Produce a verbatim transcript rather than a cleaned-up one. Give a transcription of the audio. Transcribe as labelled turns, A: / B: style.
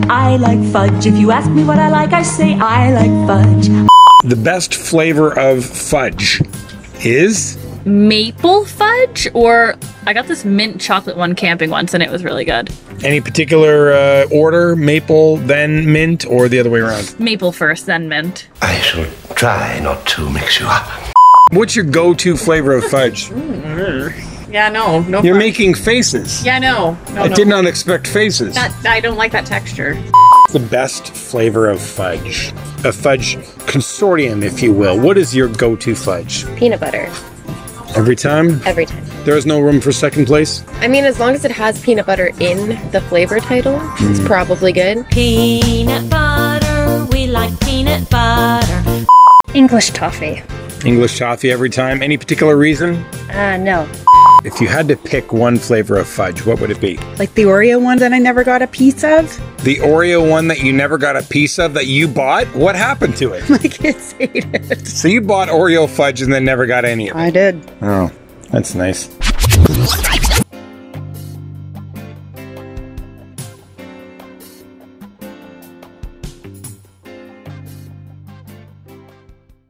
A: I like fudge. If you ask me what I like, I say I like fudge.
B: The best flavor of fudge is?
C: Maple fudge, or I got this mint chocolate one camping once and it was really good.
B: Any particular uh, order? Maple, then mint, or the other way around?
C: Maple first, then mint.
D: I shall try not to mix you up.
B: What's your go-to flavor of fudge?
C: Yeah, no, no.
B: You're
C: fudge.
B: making faces.
C: Yeah, no. no
B: I
C: no.
B: did not expect faces.
C: That, I don't like that texture.
B: The best flavor of fudge. A fudge consortium, if you will. What is your go-to fudge?
E: Peanut butter.
B: Every time?
E: Every time.
B: There is no room for second place?
E: I mean, as long as it has peanut butter in the flavor title, mm. it's probably good.
A: Peanut butter, we like peanut butter.
F: English toffee.
B: English toffee every time. Any particular reason?
F: Uh, no.
B: If you had to pick one flavor of fudge, what would it be?
G: Like the Oreo one that I never got a piece of?
B: The Oreo one that you never got a piece of that you bought? What happened to it?
G: My kids ate it.
B: So you bought Oreo fudge and then never got any of it?
G: I did.
B: Oh, that's nice.